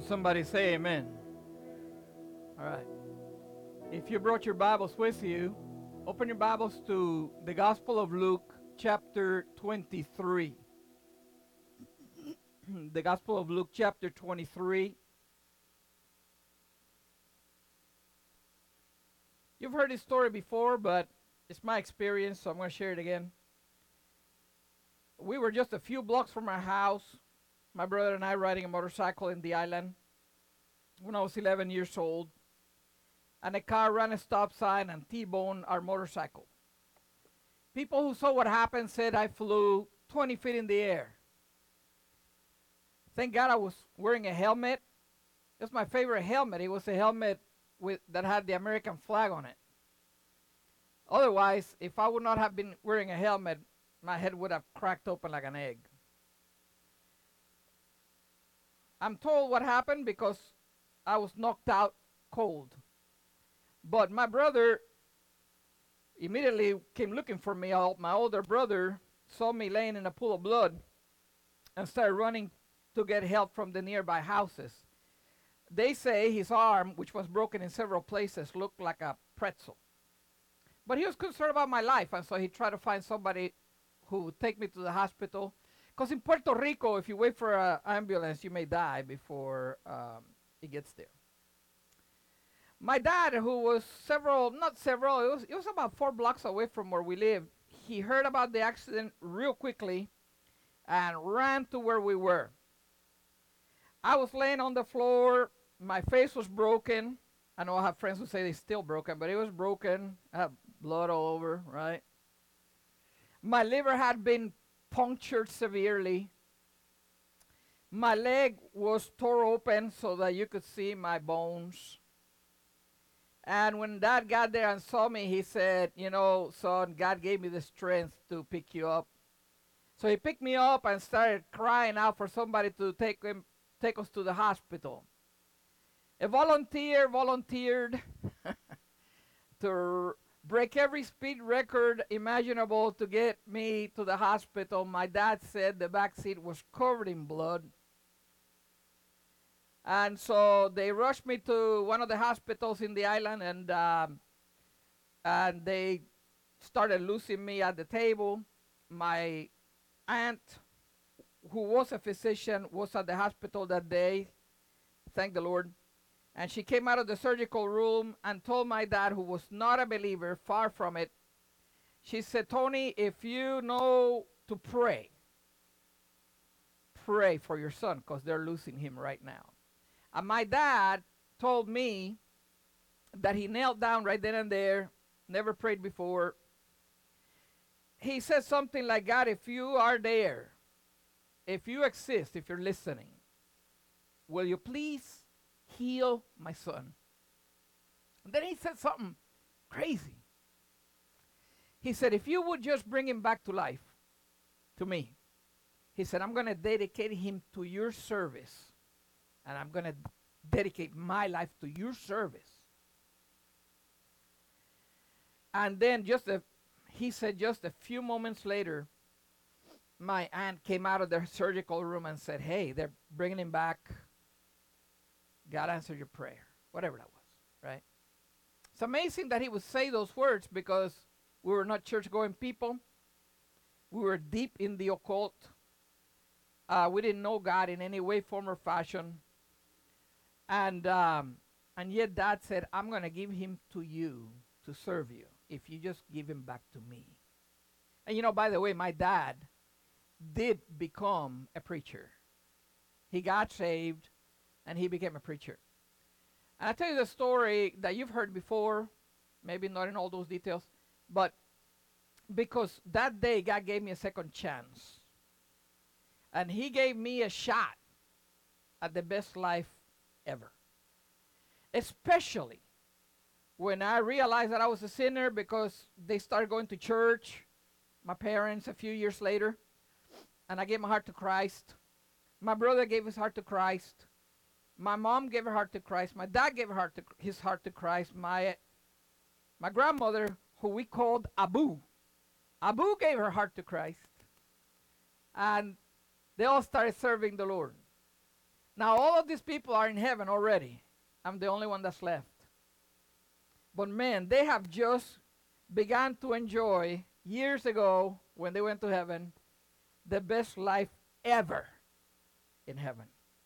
Somebody say amen. All right. If you brought your Bibles with you, open your Bibles to the Gospel of Luke, chapter 23. The Gospel of Luke, chapter 23. You've heard this story before, but it's my experience, so I'm going to share it again. We were just a few blocks from our house, my brother and I riding a motorcycle in the island when I was 11 years old, and a car ran a stop sign and T-boned our motorcycle. People who saw what happened said I flew 20 feet in the air. Thank God I was wearing a helmet. It was my favorite helmet. It was a helmet that had the American flag on it. Otherwise, if I would not have been wearing a helmet, my head would have cracked open like an egg. I'm told what happened because I was knocked out cold. But my brother immediately came looking for me. My older brother saw me laying in a pool of blood and started running to get help from the nearby houses. They say his arm, which was broken in several places, looked like a pretzel. But he was concerned about my life, and so he tried to find somebody who would take me to the hospital. Because in Puerto Rico, if you wait for an ambulance, you may die before it gets there. My dad, who was it was about 4 blocks away from where we lived, he heard about the accident real quickly and ran to where we were. I was laying on the floor. My face was broken. I know I have friends who say it's still broken, but it was broken. I had blood all over, right? My liver had been punctured severely. My leg was tore open so that you could see my bones. And when Dad got there and saw me, he said, "You know, son, God gave me the strength to pick you up." So he picked me up and started crying out for somebody to take us to the hospital. A volunteer volunteered to break every speed record imaginable to get me to the hospital. My dad said the back seat was covered in blood. And so they rushed me to one of the hospitals in the island, and they started loosing me at the table. My aunt, who was a physician, was at the hospital that day, thank the Lord. And she came out of the surgical room and told my dad, who was not a believer, far from it, she said, "Tony, if you know to pray, pray for your son because they're losing him right now." And my dad told me that he knelt down right then and there, never prayed before. He said something like, "God, if you are there, if you exist, if you're listening, will you please heal my son?" And then he said something crazy. He said, "If you would just bring him back to life, to me," he said, "I'm going to dedicate him to your service, and I'm going to dedicate my life to your service." And then he said just a few moments later, my aunt came out of the surgical room and said, "Hey, they're bringing him back. God answered your prayer," whatever that was, right? It's amazing that he would say those words because we were not church-going people. We were deep in the occult. We didn't know God in any way, form, or fashion. And yet Dad said, "I'm going to give him to you to serve you if you just give him back to me." And you know, by the way, my dad did become a preacher. He got saved and he became a preacher. And I'll tell you the story that you've heard before, maybe not in all those details, but because that day God gave me a second chance. And he gave me a shot at the best life ever. Especially when I realized that I was a sinner, because they started going to church, my parents, a few years later, and I gave my heart to Christ. My brother gave his heart to Christ. My mom gave her heart to Christ. My dad gave his heart to Christ. My grandmother, who we called Abu gave her heart to Christ. And they all started serving the Lord. Now, all of these people are in heaven already. I'm the only one that's left. But man, they have just begun to enjoy, years ago when they went to heaven, the best life ever in heaven.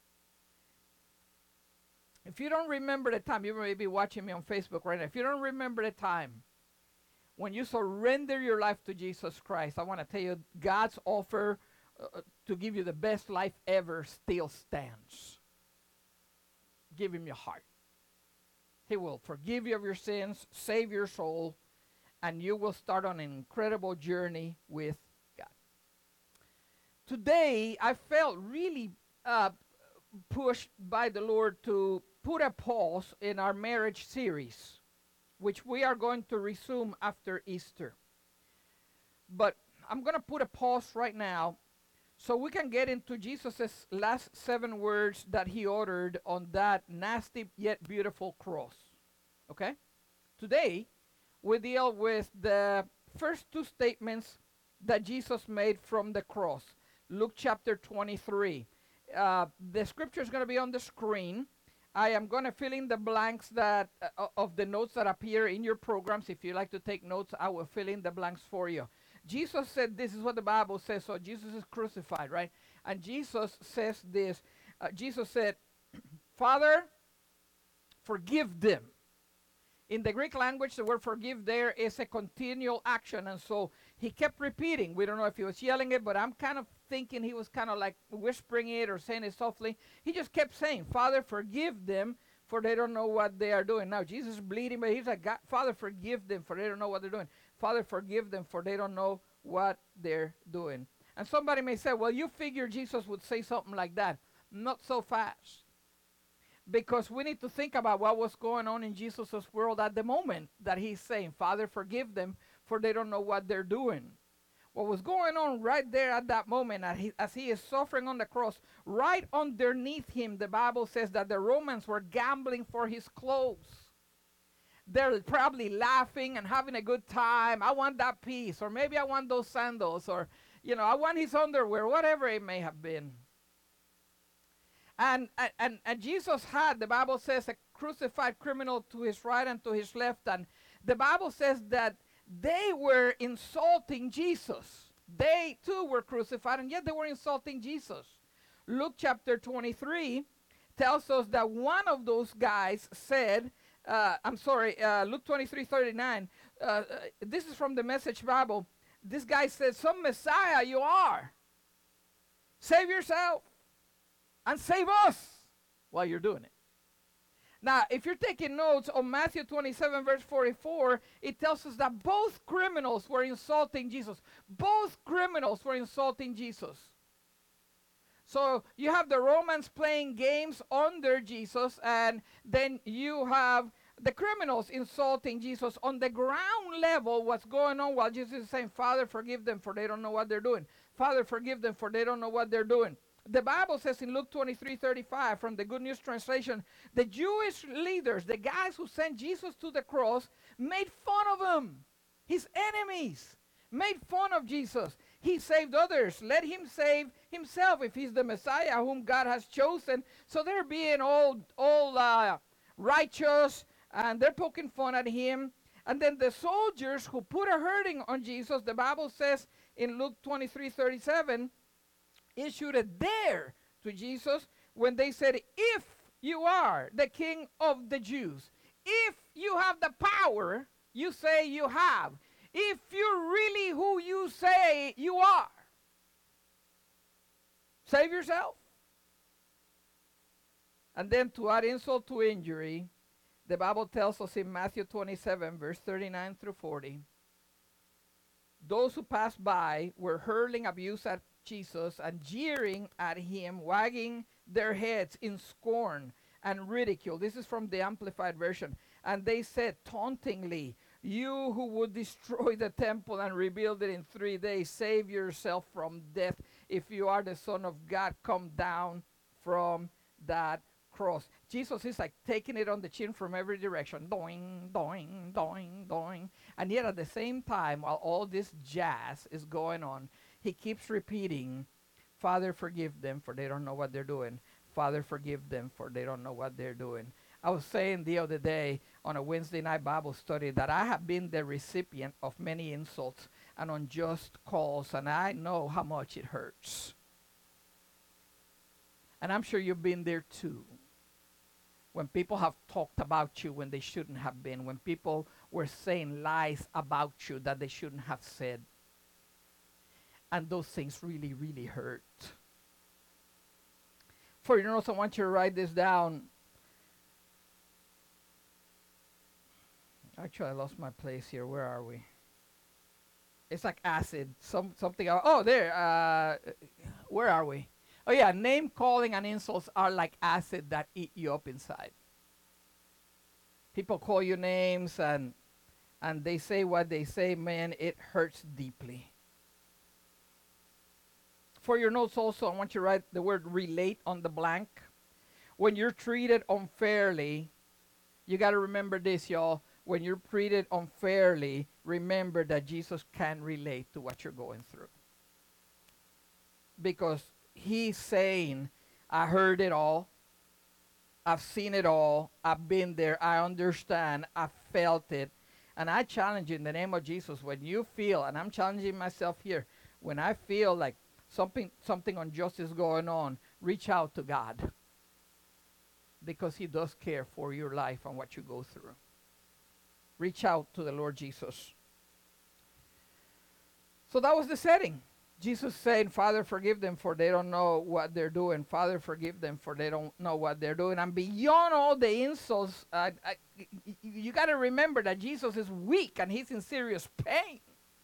If you don't remember the time, you may be watching me on Facebook right now. If you don't remember the time when you surrender your life to Jesus Christ, I want to tell you God's offer to give you the best life ever still stands. Give him your heart. He will forgive you of your sins, save your soul, and you will start on an incredible journey with God. Today, I felt really pushed by the Lord to put a pause in our marriage series, which we are going to resume after Easter. But I'm going to put a pause right now so we can get into Jesus' last 7 words that he uttered on that nasty yet beautiful cross. Okay? Today, we deal with the first 2 statements that Jesus made from the cross. Luke chapter 23. The scripture is going to be on the screen. I am going to fill in the blanks that of the notes that appear in your programs. If you like to take notes, I will fill in the blanks for you. Jesus said, this is what the Bible says. So Jesus is crucified, right? And Jesus says this. Jesus said, Father, forgive them. In the Greek language, the word forgive there is a continual action. And so he kept repeating. We don't know if he was yelling it, but I'm kind of thinking he was kind of like whispering it or saying it softly. He just kept saying, Father, forgive them, for they don't know what they are doing. Now, Jesus is bleeding, but he's like, God, Father, forgive them, for they don't know what they're doing. Father, forgive them, for they don't know what they're doing. And somebody may say, well, you figure Jesus would say something like that. Not so fast. Because we need to think about what was going on in Jesus' world at the moment that he's saying, Father, forgive them, for they don't know what they're doing. What was going on right there at that moment as he is suffering on the cross, right underneath him, the Bible says that the Romans were gambling for his clothes. They're probably laughing and having a good time. I want that piece, or maybe I want those sandals, or, I want his underwear, whatever it may have been. And Jesus had, the Bible says, a crucified criminal to his right and to his left. And the Bible says that they were insulting Jesus. They too were crucified, and yet they were insulting Jesus. Luke chapter 23 tells us that one of those guys said, Luke 23:39. This is from the Message Bible. This guy said, some Messiah you are. Save yourself and save us while you're doing it. Now, if you're taking notes on Matthew 27, verse 44, it tells us that both criminals were insulting Jesus. Both criminals were insulting Jesus. So you have the Romans playing games under Jesus, and then you have the criminals insulting Jesus. On the ground level, what's going on while Jesus is saying, Father, forgive them, for they don't know what they're doing. Father, forgive them, for they don't know what they're doing. The Bible says in Luke 23:35 from the Good News Translation, the Jewish leaders, the guys who sent Jesus to the cross, made fun of him. His enemies made fun of Jesus. He saved others. Let him save himself if he's the Messiah whom God has chosen. So they're being all righteous, and they're poking fun at him. And then the soldiers who put a hurting on Jesus, the Bible says in Luke 23:37, issued a dare to Jesus when they said, if you are the King of the Jews, if you have the power you say you have, if you're really who you say you are, save yourself. And then to add insult to injury, the Bible tells us in Matthew 27, verse 39 through 40, those who passed by were hurling abuse at Jesus and jeering at him, wagging their heads in scorn and ridicule. This is from the Amplified Version. And they said tauntingly, you who would destroy the temple and rebuild it in 3 days, save yourself from death. If you are the Son of God, come down from that cross. Jesus is like taking it on the chin from every direction. Doing, doing, doing, doing. And yet at the same time, while all this jazz is going on, he keeps repeating, Father, forgive them, for they don't know what they're doing. Father, forgive them, for they don't know what they're doing. I was saying the other day on a Wednesday night Bible study that I have been the recipient of many insults and unjust calls, and I know how much it hurts. And I'm sure you've been there too. When people have talked about you when they shouldn't have been, when people were saying lies about you that they shouldn't have said. And those things really, really hurt. For your notes, I want you to write this down. Actually, I lost my place here. Where are we? It's like acid. Something. Oh, there. Where are we? Oh, yeah. Name calling and insults are like acid that eat you up inside. People call you names and they say what they say. Man, it hurts deeply. For your notes also, I want you to write the word relate on the blank. When you're treated unfairly, you got to remember this, y'all. When you're treated unfairly, remember that Jesus can relate to what you're going through. Because he's saying, I heard it all. I've seen it all. I've been there. I understand. I felt it. And I challenge you in the name of Jesus, when you feel, and I'm challenging myself here, when I feel like something unjust is going on, reach out to God. Because he does care for your life and what you go through. Reach out to the Lord Jesus. So that was the setting. Jesus saying, Father, forgive them, for they don't know what they're doing. Father, forgive them, for they don't know what they're doing. And beyond all the insults, you got to remember that Jesus is weak and he's in serious pain.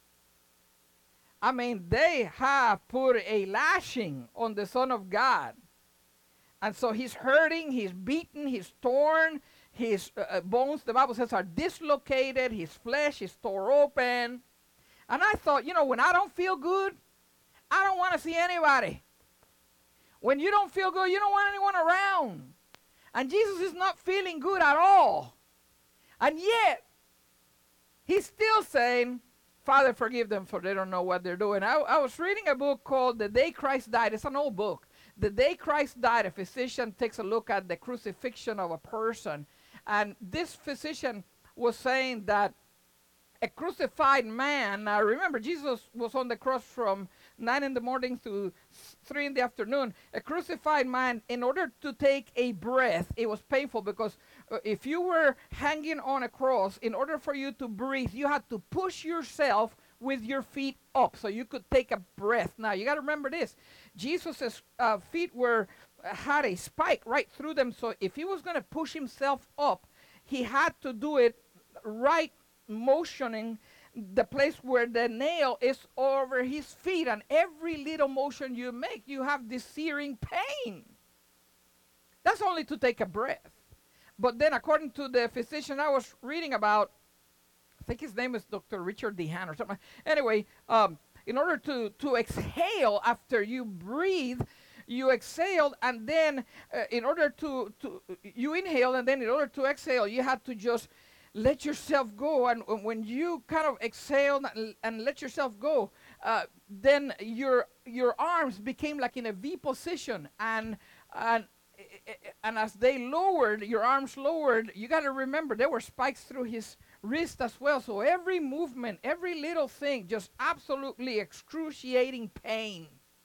I mean, they have put a lashing on the Son of God. And so he's hurting, he's beaten, he's torn. His bones, the Bible says, are dislocated. His flesh is tore open. And I thought, when I don't feel good, I don't want to see anybody. When you don't feel good, you don't want anyone around. And Jesus is not feeling good at all. And yet, he's still saying, Father, forgive them, for they don't know what they're doing. I was reading a book called The Day Christ Died. It's an old book. The Day Christ Died, a physician takes a look at the crucifixion of a person. And this physician was saying that a crucified man, now remember, Jesus was on the cross from 9 in the morning to 3 in the afternoon. A crucified man, in order to take a breath, it was painful because if you were hanging on a cross, in order for you to breathe, you had to push yourself with your feet up so you could take a breath. Now, you got to remember this. Jesus' feet had a spike right through them, so if he was going to push himself up, he had to do it right, motioning the place where the nail is over his feet, and every little motion you make, you have this searing pain. That's only to take a breath. But then, according to the physician I was reading about, I think his name is Dr. Richard Dehan or something. Anyway, in order to exhale after you breathe, you exhaled, and then in order to you inhale, and then in order to exhale, you had to just let yourself go. And when you kind of exhale and let yourself go, then your arms became like in a V position, and as they lowered, your arms lowered, you got to remember there were spikes through his wrist as well. So every movement, every little thing, just absolutely excruciating pain.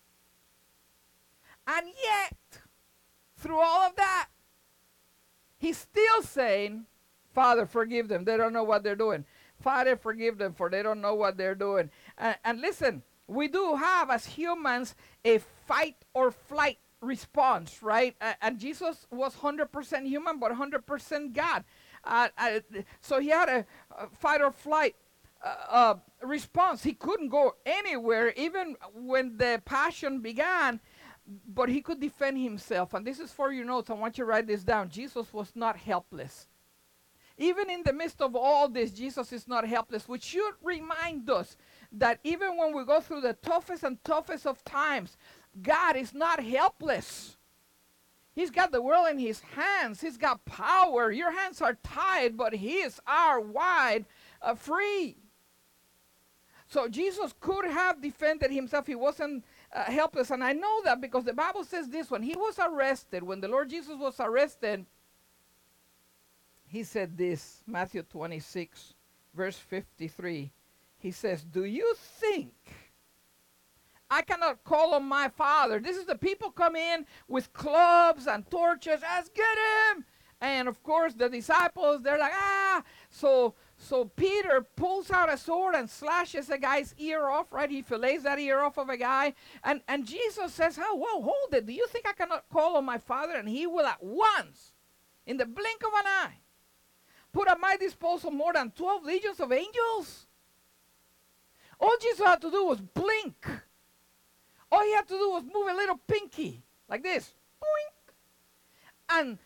And yet, through all of that, he's still saying, Father, forgive them. They don't know what they're doing. Father, forgive them, for they don't know what they're doing. And listen, we do have, as humans, a fight or flight response, right? And Jesus was 100% human, but 100% God. So he had a fight or flight response. He couldn't go anywhere, even when the passion began, but he could defend himself. And this is for your notes. I want you to write this down. Jesus was not helpless. Even in the midst of all this, Jesus is not helpless, which should remind us that even when we go through the toughest and toughest of times, God is not helpless. He's got the world in his hands. He's got power. Your hands are tied, but his are wide free. So Jesus could have defended himself. He wasn't helpless. And I know that because the Bible says this: when he was arrested, when the Lord Jesus was arrested, he said this, Matthew 26, verse 53. He says, do you think I cannot call on my Father? This is the people come in with clubs and torches. Let's get him. And of course, the disciples, they're like, ah. So Peter pulls out a sword and slashes a guy's ear off, right? He fillets that ear off of a guy. And Jesus says, oh, whoa, hold it. Do you think I cannot call on my Father? And he will at once, in the blink of an eye, put at my disposal more than 12 legions of angels? All Jesus had to do was blink. All he had to do was move a little pinky, like this. Boink. And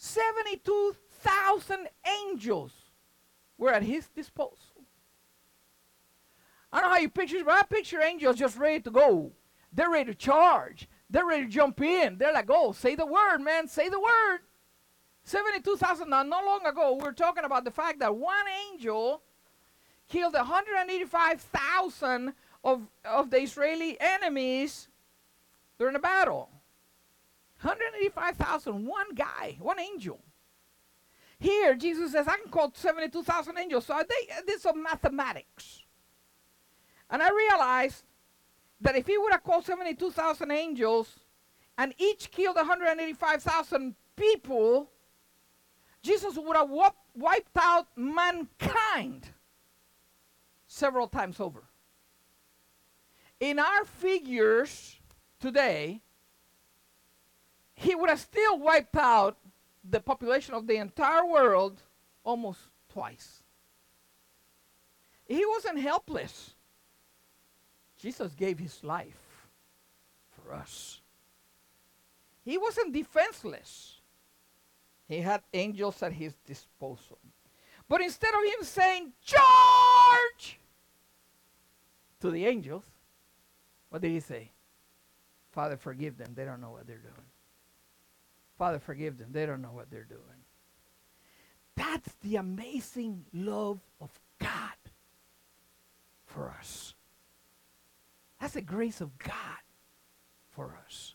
72,000 angels were at his disposal. I don't know how you picture it, but I picture angels just ready to go. They're ready to charge. They're ready to jump in. They're like, oh, say the word, man, say the word. 72,000. Now, not long ago, we were talking about the fact that one angel killed 185,000 of the Israeli enemies during a battle. 185,000, one guy, one angel. Here, Jesus says, I can call 72,000 angels. So I did some mathematics. And I realized that if he would have called 72,000 angels and each killed 185,000 people, Jesus would have wiped out mankind several times over. In our figures today, he would have still wiped out the population of the entire world almost twice. He wasn't helpless. Jesus gave his life for us. He wasn't defenseless. He had angels at his disposal. But instead of him saying, charge, to the angels, what did he say? Father, forgive them. They don't know what they're doing. Father, forgive them. They don't know what they're doing. That's the amazing love of God for us. That's the grace of God for us.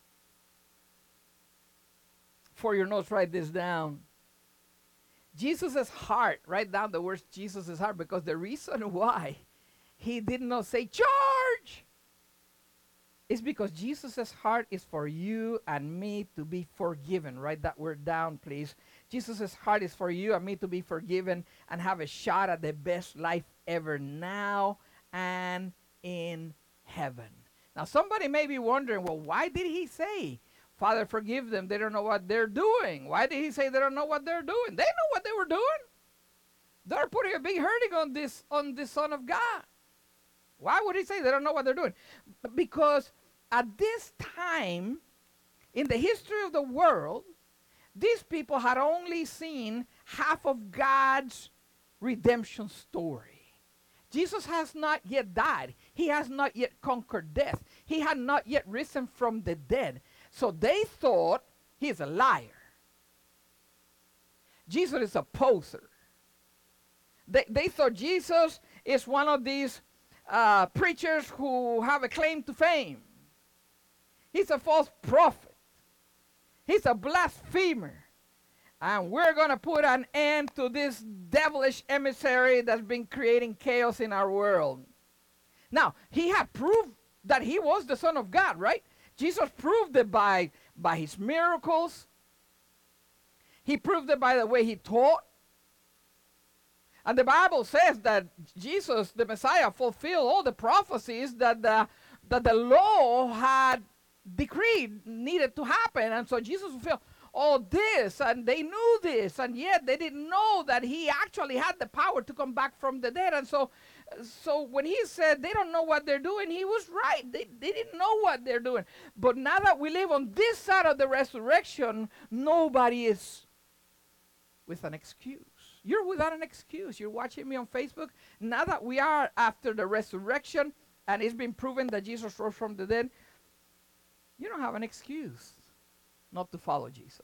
For your notes, write this down. Jesus' heart, write down the words Jesus' heart, because the reason why he did not say charge is because Jesus' heart is for you and me to be forgiven. Write that word down, please. Jesus' heart is for you and me to be forgiven and have a shot at the best life ever now and in heaven. Now, somebody may be wondering, well, why did he say, Father, forgive them, they don't know what they're doing? Why did he say they don't know what they're doing? They know what they were doing. They're putting a big hurting on this Son of God. Why would he say they don't know what they're doing? Because at this time, in the history of the world, these people had only seen half of God's redemption story. Jesus has not yet died. He has not yet conquered death. He had not yet risen from the dead. So they thought he's a liar. Jesus is a poser. They thought Jesus is one of these preachers who have a claim to fame. He's a false prophet. He's a blasphemer. And we're going to put an end to this devilish emissary that's been creating chaos in our world. Now, he had proved that he was the Son of God, right? Jesus proved it by his miracles. He proved it by the way he taught. And the Bible says that Jesus, the Messiah, fulfilled all the prophecies that the law had decreed needed to happen. And so Jesus fulfilled all this, and they knew this, and yet they didn't know that he actually had the power to come back from the dead. And so when he said they don't know what they're doing, he was right. They didn't know what they're doing. But now that we live on this side of the resurrection, nobody is with an excuse. You're without an excuse. You're watching me on Facebook. Now that we are after the resurrection, and it's been proven that Jesus rose from the dead, you don't have an excuse not to follow Jesus.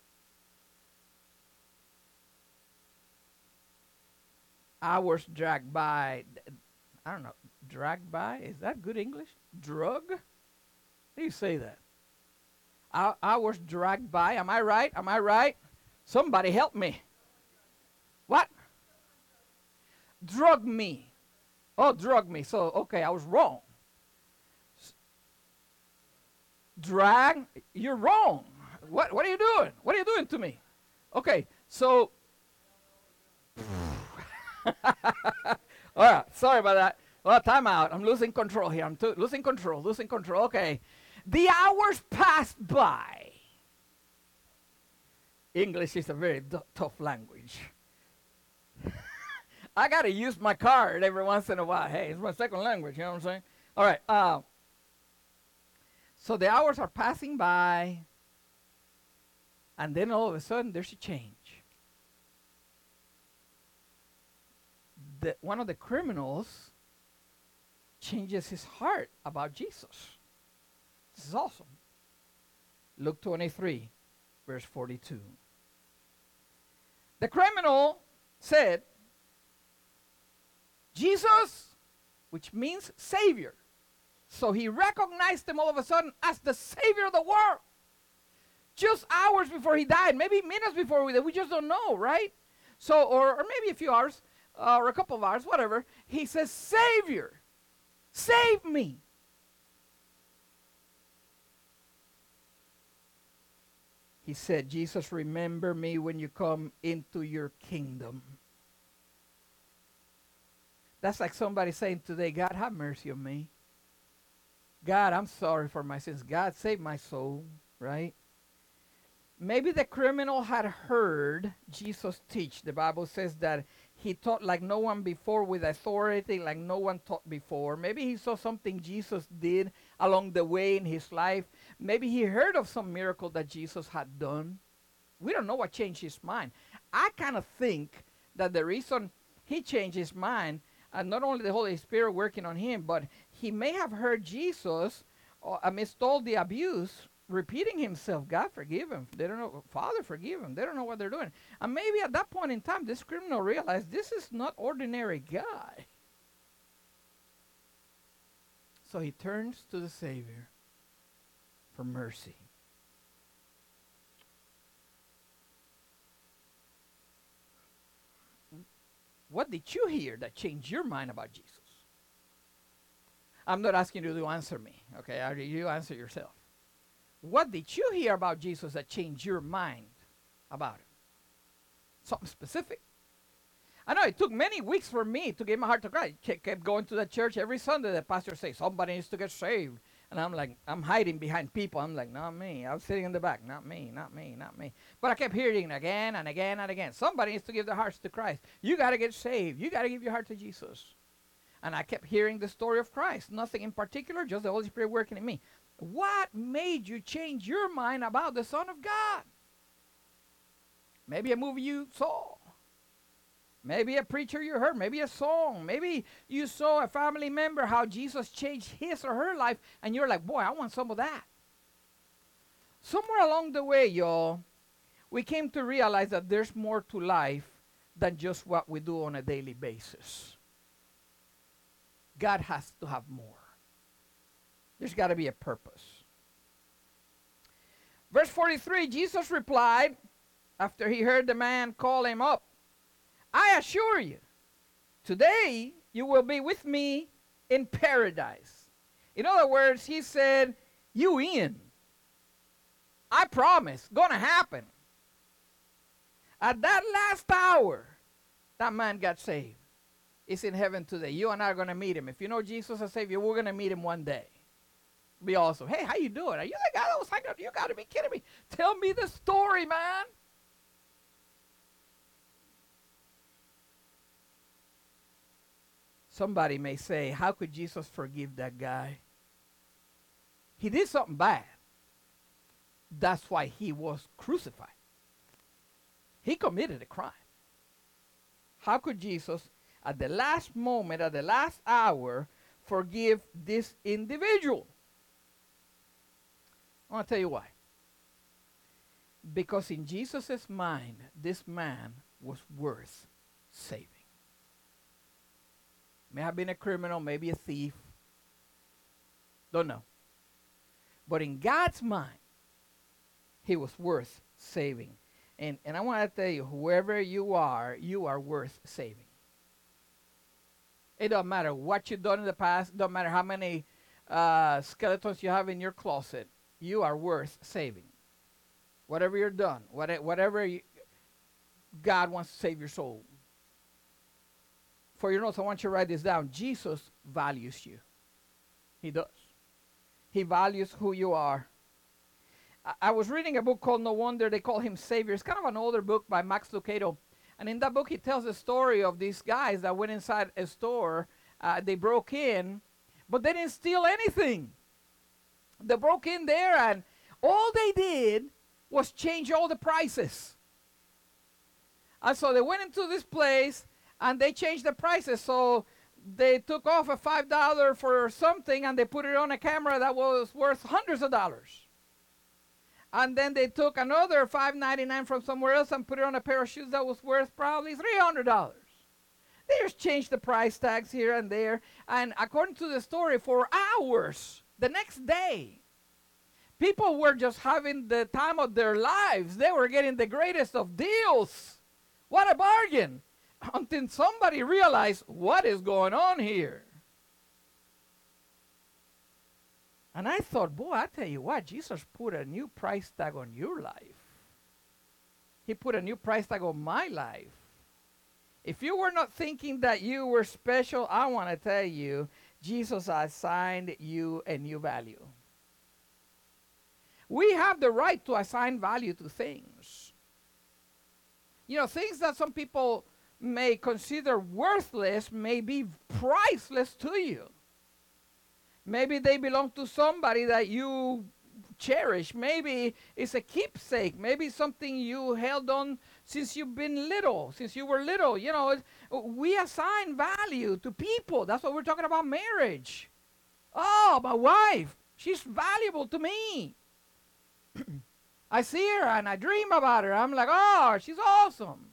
Hours drag by. I don't know. Drag by? Is that good English? Drug? How do you say that? Hours dragged by. Am I right? Am I right? Somebody help me. What? Drug me. Oh, drug me. So, okay, I was wrong. Drag? You're wrong. What are you doing? What are you doing to me? Okay, so. All right, sorry about that. Well, time out. I'm losing control here. I'm losing control, losing control. Okay. The hours passed by. English is a very tough language. I got to use my card every once in a while. Hey, it's my second language, you know what I'm saying? All right. So the hours are passing by, and then all of a sudden there's a change. One of the criminals changes his heart about Jesus. This is awesome. Luke 23, verse 42. The criminal said, Jesus, which means Savior. So he recognized him all of a sudden as the Savior of the world. Just hours before he died, maybe minutes before we died, we just don't know, right? So, or maybe a few hours, or a couple of hours, whatever. He says, Savior, save me. He said, Jesus, remember me when you come into your kingdom. That's like somebody saying today, God, have mercy on me. God, I'm sorry for my sins. God, save my soul, right? Maybe the criminal had heard Jesus teach. The Bible says that he taught like no one before, with authority like no one taught before. Maybe he saw something Jesus did along the way in his life. Maybe he heard of some miracle that Jesus had done. We don't know what changed his mind. I kind of think that the reason he changed his mind, and not only the Holy Spirit working on him, but he may have heard Jesus, amidst all the abuse, repeating himself, God forgive him. They don't know, Father forgive him. They don't know what they're doing. And maybe at that point in time, this criminal realized this is not ordinary guy. So he turns to the Savior for mercy. What did you hear that changed your mind about Jesus? I'm not asking you to answer me, okay? You answer yourself. What did you hear about Jesus that changed your mind about him? Something specific. I know it took many weeks for me to give my heart to Christ. Kept going to the church every Sunday. The pastor says, somebody needs to get saved. And I'm like, I'm hiding behind people. I'm like, not me. I was sitting in the back. Not me, not me, not me. But I kept hearing again and again and again. Somebody needs to give their hearts to Christ. You got to get saved. You got to give your heart to Jesus. And I kept hearing the story of Christ. Nothing in particular, just the Holy Spirit working in me. What made you change your mind about the Son of God? Maybe a movie you saw. Maybe a preacher you heard. Maybe a song. Maybe you saw a family member, how Jesus changed his or her life, and you're like, boy, I want some of that. Somewhere along the way, y'all, we came to realize that there's more to life than just what we do on a daily basis. God has to have more. There's got to be a purpose. Verse 43, Jesus replied, after he heard the man call him up, I assure you, today you will be with me in paradise. In other words, he said, you in. I promise, gonna happen. At that last hour, that man got saved. He's in heaven today. You and I are gonna meet him. If you know Jesus as Savior, we're gonna meet him one day. Be awesome. Hey, how you doing? Are you the guy that was hanging out? You got to be kidding me. Tell me the story, man. Somebody may say, how could Jesus forgive that guy? He did something bad. That's why he was crucified. He committed a crime. How could Jesus, at the last moment, at the last hour, forgive this individual? I want to tell you why. Because in Jesus' mind, this man was worth saving. May have been a criminal, maybe a thief. Don't know. But in God's mind, he was worth saving. And I want to tell you, whoever you are worth saving. It don't matter what you've done in the past. Don't matter how many skeletons you have in your closet. You are worth saving. Whatever you're done, God wants to save your soul. For your notes, I want you to write this down. Jesus values you. He does. He values who you are. I was reading a book called No Wonder They Call Him Savior. It's kind of an older book by Max Lucado. And in that book, he tells the story of these guys that went inside a store. They broke in, but they didn't steal anything. They broke in there, and all they did was change all the prices. And so they went into this place, and they changed the prices. So they took off a $5 for something, and they put it on a camera that was worth hundreds of dollars. And then they took another $5.99 from somewhere else and put it on a pair of shoes that was worth probably $300. They just changed the price tags here and there. And according to the story, for hours, the next day, people were just having the time of their lives. They were getting the greatest of deals. What a bargain. Until somebody realized what is going on here. And I thought, boy, I tell you what, Jesus put a new price tag on your life. He put a new price tag on my life. If you were not thinking that you were special, I want to tell you, Jesus assigned you a new value. We have the right to assign value to things. You know, things that some people may consider worthless may be priceless to you. Maybe they belong to somebody that you cherish. Maybe it's a keepsake. Maybe something you held on since you've been little, since you were little. You know, we assign value to people. That's what we're talking about, marriage. Oh, my wife, she's valuable to me. I see her and I dream about her. I'm like, oh, she's awesome.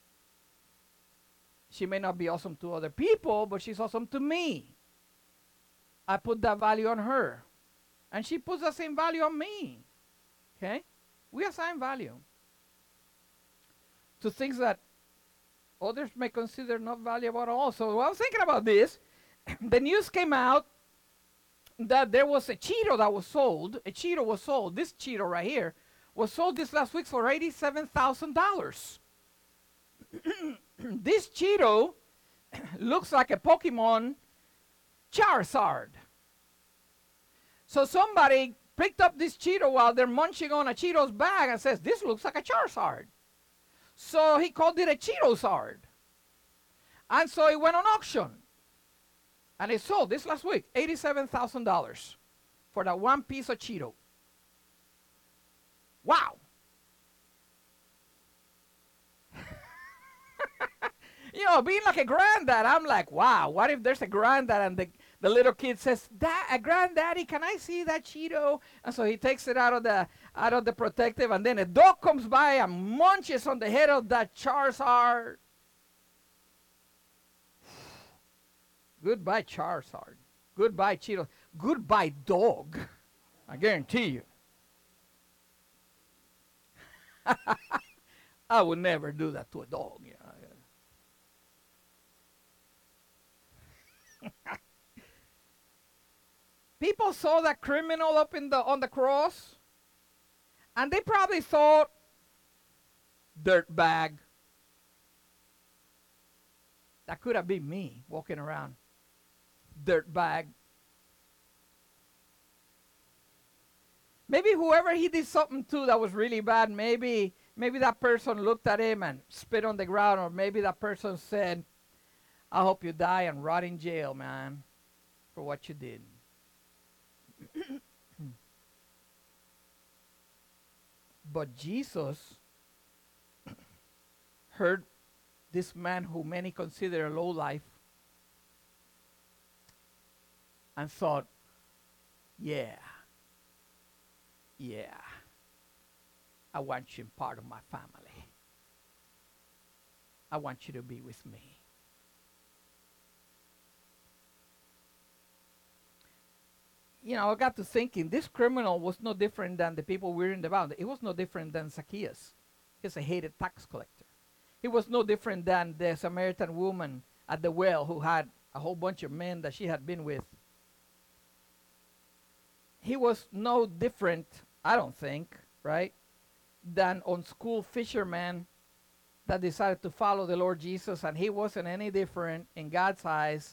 She may not be awesome to other people, but she's awesome to me. I put that value on her. And she puts the same value on me. Okay? We assign value to things that others may consider not valuable at all. So while I was thinking about this, the news came out that there was a Cheeto that was sold. A Cheeto was sold. This Cheeto right here was sold this last week for $87,000. This Cheeto looks like a Pokemon Charizard. So somebody picked up this Cheeto while they're munching on a Cheeto's bag and says, this looks like a Charizard. So he called it a Cheetosard. And so it went on auction. And it sold this last week, $87,000 for that one piece of Cheeto. Wow. You know, being like a granddad, I'm like, wow, what if there's a granddad and the little kid says, granddaddy, can I see that Cheeto? And so he takes it out of the protective, and then a dog comes by and munches on the head of that Charizard. Goodbye, Charizard. Goodbye, Cheeto. Goodbye, dog. I guarantee you. I would never do that to a dog. You know. People saw that criminal up on the cross, and they probably thought, dirt bag. That could have been me walking around. Dirt bag. Maybe whoever he did something to that was really bad, maybe that person looked at him and spit on the ground, or maybe that person said, I hope you die and rot in jail, man, for what you did. But Jesus heard this man who many consider a low life and thought, yeah, I want you part of my family. I want you to be with me. I got to thinking, this criminal was no different than the people we reading about. It was no different than Zacchaeus. He's a hated tax collector. He was no different than the Samaritan woman at the well who had a whole bunch of men that she had been with. He was no different, I don't think, right, than unschooled fisherman that decided to follow the Lord Jesus, and he wasn't any different in God's eyes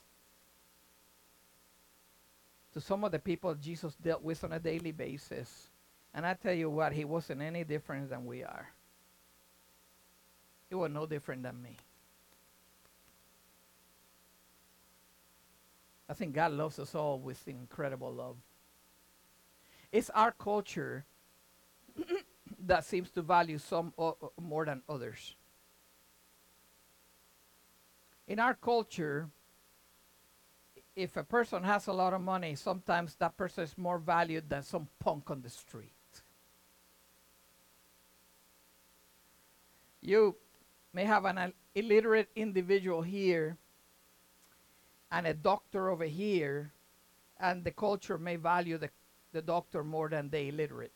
to some of the people Jesus dealt with on a daily basis. And I tell you what, he wasn't any different than we are. He was no different than me. I think God loves us all with incredible love. It's our culture that seems to value some more than others. In our culture, if a person has a lot of money, sometimes that person is more valued than some punk on the street. You may have an illiterate individual here and a doctor over here, and the culture may value the doctor more than the illiterate.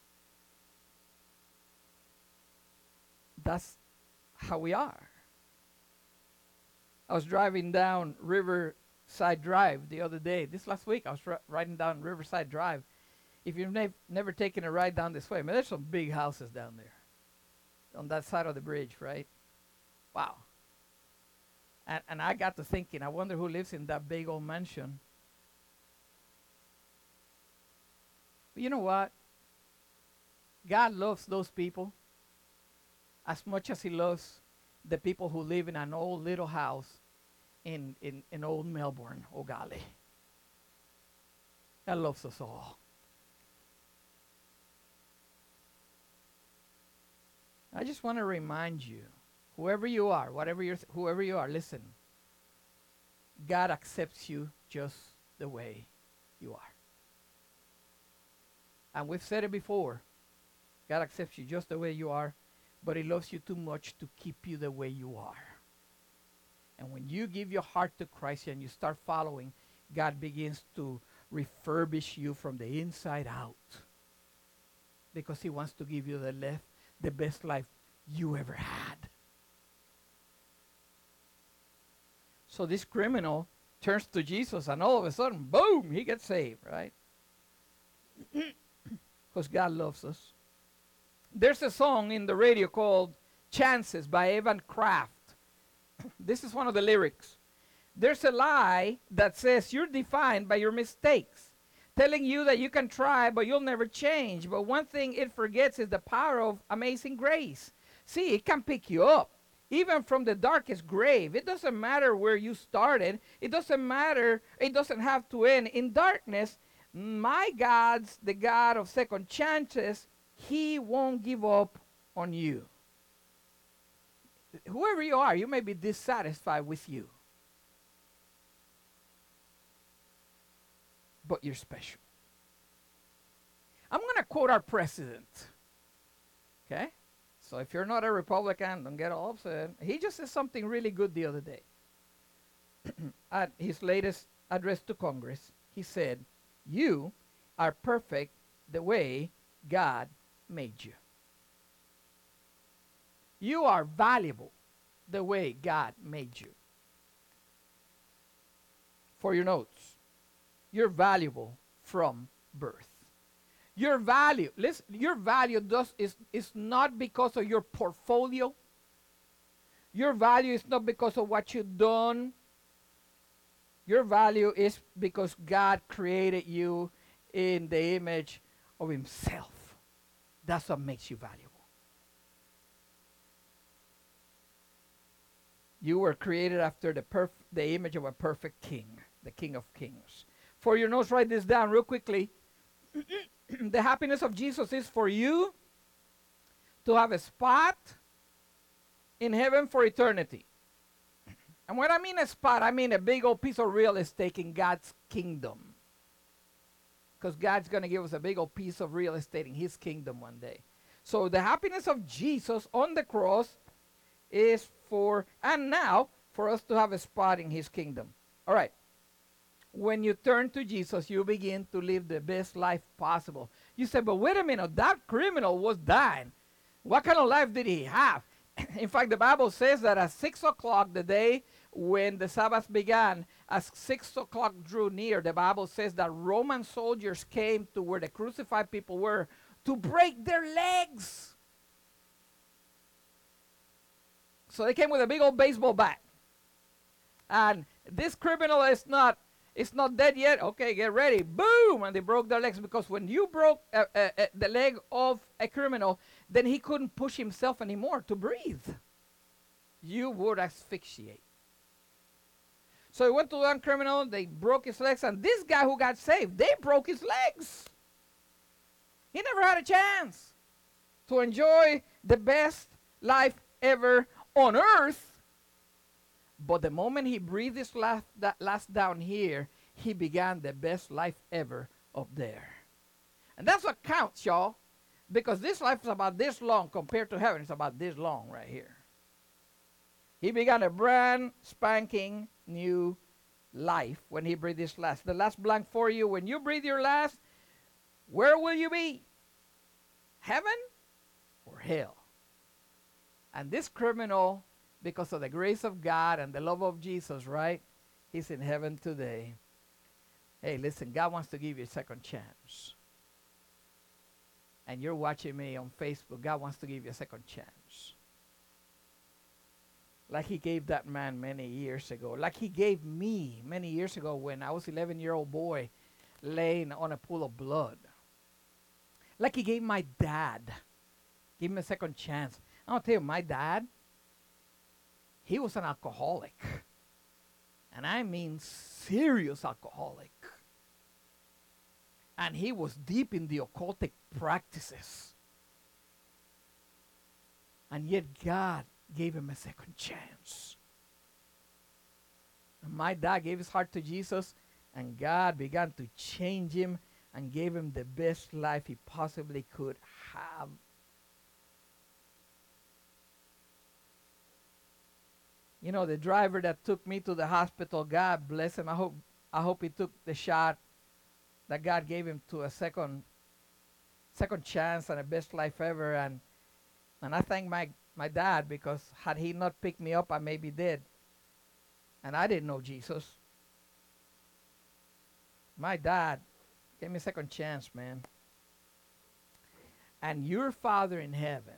That's how we are. I was driving down Riverside Drive the other day. This last week, I was riding down Riverside Drive. If you've never taken a ride down this way, I mean, there's some big houses down there on that side of the bridge, right? Wow. And I got to thinking, I wonder who lives in that big old mansion. But you know what? God loves those people as much as he loves the people who live in an old little house in old Melbourne, oh golly. God loves us all. I just want to remind you, whoever you are, whoever you are, listen. God accepts you just the way you are. And we've said it before. God accepts you just the way you are, but he loves you too much to keep you the way you are. And when you give your heart to Christ and you start following, God begins to refurbish you from the inside out, because he wants to give you the best life you ever had. So this criminal turns to Jesus, and all of a sudden, boom, he gets saved, right? Because God loves us. There's a song in the radio called Chances by Evan Kraft. This is one of the lyrics. There's a lie that says you're defined by your mistakes, telling you that you can try, but you'll never change. But one thing it forgets is the power of amazing grace. See, it can pick you up, even from the darkest grave. It doesn't matter where you started. It doesn't matter. It doesn't have to end in darkness. My God's the God of second chances. He won't give up on you. Whoever you are, you may be dissatisfied with you, but you're special. I'm going to quote our president. Okay? So if you're not a Republican, don't get all upset. He just said something really good the other day. At his latest address to Congress, he said, "You are perfect the way God made you. You are valuable the way God made you." For your notes, you're valuable from birth. Your value, listen, your value is not because of your portfolio. Your value is not because of what you've done. Your value is because God created you in the image of himself. That's what makes you valuable. You were created after the image of a perfect king, the King of Kings. For your notes, write this down real quickly. The happiness of Jesus is for you to have a spot in heaven for eternity. And when I mean a spot, I mean a big old piece of real estate in God's kingdom. Because God's going to give us a big old piece of real estate in his kingdom one day. So the happiness of Jesus on the cross is for, and now, for us to have a spot in his kingdom. All right. When you turn to Jesus, you begin to live the best life possible. You say, but wait a minute, that criminal was dying. What kind of life did he have? In fact, the Bible says that at 6 o'clock, the day when the Sabbath began, as 6 o'clock drew near, the Bible says that Roman soldiers came to where the crucified people were to break their legs. So they came with a big old baseball bat. And this criminal is not dead yet. Okay, get ready. Boom! And they broke their legs, because when you broke the leg of a criminal, then he couldn't push himself anymore to breathe. You would asphyxiate. So he went to one criminal, they broke his legs, and this guy who got saved, they broke his legs. He never had a chance to enjoy the best life ever on earth. But the moment he breathed his last down here, he began the best life ever up there. And that's what counts, y'all. Because this life is about this long compared to heaven. It's about this long right here. He began a brand spanking new life when he breathed his last. The last blank for you, when you breathe your last, where will you be? Heaven or hell? And this criminal, because of the grace of God and the love of Jesus, right? He's in heaven today. Hey, listen, God wants to give you a second chance. And you're watching me on Facebook. God wants to give you a second chance. Like he gave that man many years ago. Like he gave me many years ago when I was an 11-year-old boy laying on a pool of blood. Like he gave my dad. Give him a second chance. I'll tell you, my dad, he was an alcoholic. And I mean serious alcoholic. And he was deep in the occultic practices. And yet God gave him a second chance. And my dad gave his heart to Jesus, and God began to change him and gave him the best life he possibly could have. You know, the driver that took me to the hospital, God bless him. I hope he took the shot that God gave him to a second chance and a best life ever. And I thank my dad, because had he not picked me up, I may be dead. And I didn't know Jesus. My dad gave me a second chance, man. And your Father in heaven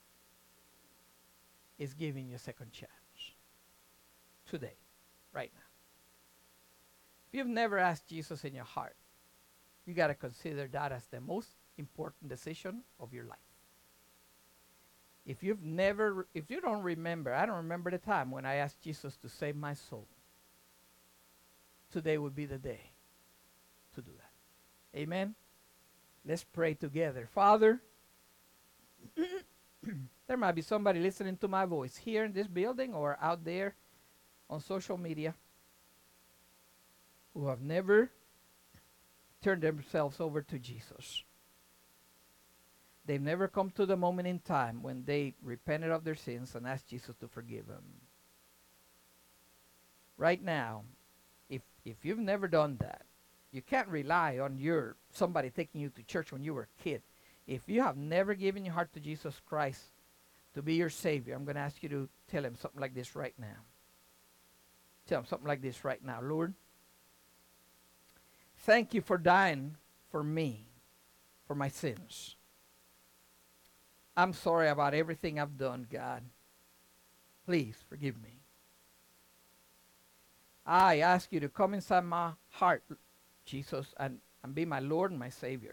is giving you a second chance. Today, right now. If you've never asked Jesus in your heart, you got to consider that as the most important decision of your life. If you don't remember, I don't remember the time when I asked Jesus to save my soul. Today would be the day to do that. Amen? Let's pray together. Father, there might be somebody listening to my voice here in this building or out there on social media who have never turned themselves over to Jesus. They've never come to the moment in time when they repented of their sins and asked Jesus to forgive them. Right now, if you've never done that, you can't rely on somebody taking you to church when you were a kid. If you have never given your heart to Jesus Christ to be your Savior, I'm going to ask you to tell him something like this right now. Tell him something like this right now. Lord, thank you for dying for me, for my sins. I'm sorry about everything I've done, God. Please forgive me. I ask you to come inside my heart, Jesus, and be my Lord and my Savior.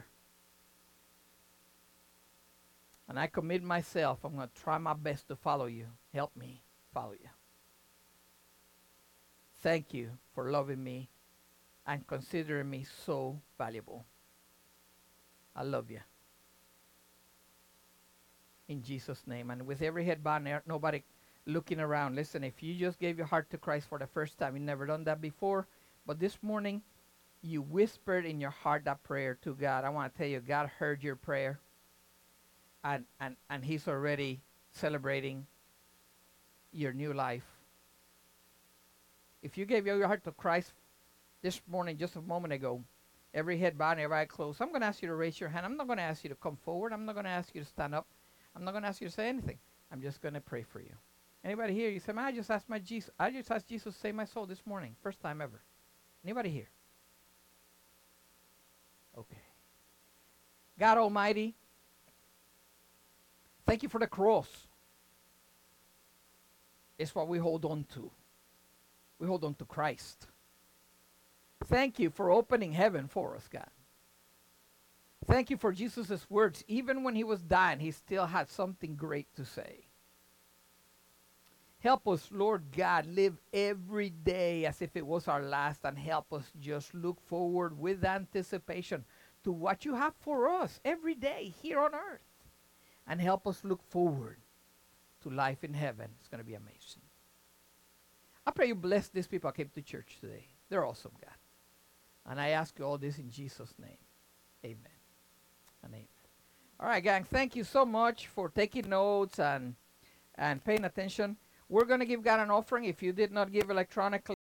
And I commit myself. I'm going to try my best to follow you. Help me follow you. Thank you for loving me and considering me so valuable. I love you. In Jesus' name. And with every head bowed, nobody looking around. Listen, if you just gave your heart to Christ for the first time, you've never done that before, but this morning you whispered in your heart that prayer to God. I want to tell you, God heard your prayer, and he's already celebrating your new life. If you gave your heart to Christ this morning, just a moment ago, every head bowed and every eye closed. I'm going to ask you to raise your hand. I'm not going to ask you to come forward. I'm not going to ask you to stand up. I'm not going to ask you to say anything. I'm just going to pray for you. Anybody here? You say, man, I just asked Jesus to save my soul this morning. First time ever. Anybody here? Okay. God Almighty, thank you for the cross. It's what we hold on to. We hold on to Christ. Thank you for opening heaven for us, God. Thank you for Jesus' words. Even when he was dying, he still had something great to say. Help us, Lord God, live every day as if it was our last, and help us just look forward with anticipation to what you have for us every day here on earth. And help us look forward to life in heaven. It's going to be amazing. I pray you bless these people who came to church today. They're awesome, God. And I ask you all this in Jesus' name. Amen and amen. All right, gang, thank you so much for taking notes and paying attention. We're going to give God an offering. If you did not give electronically,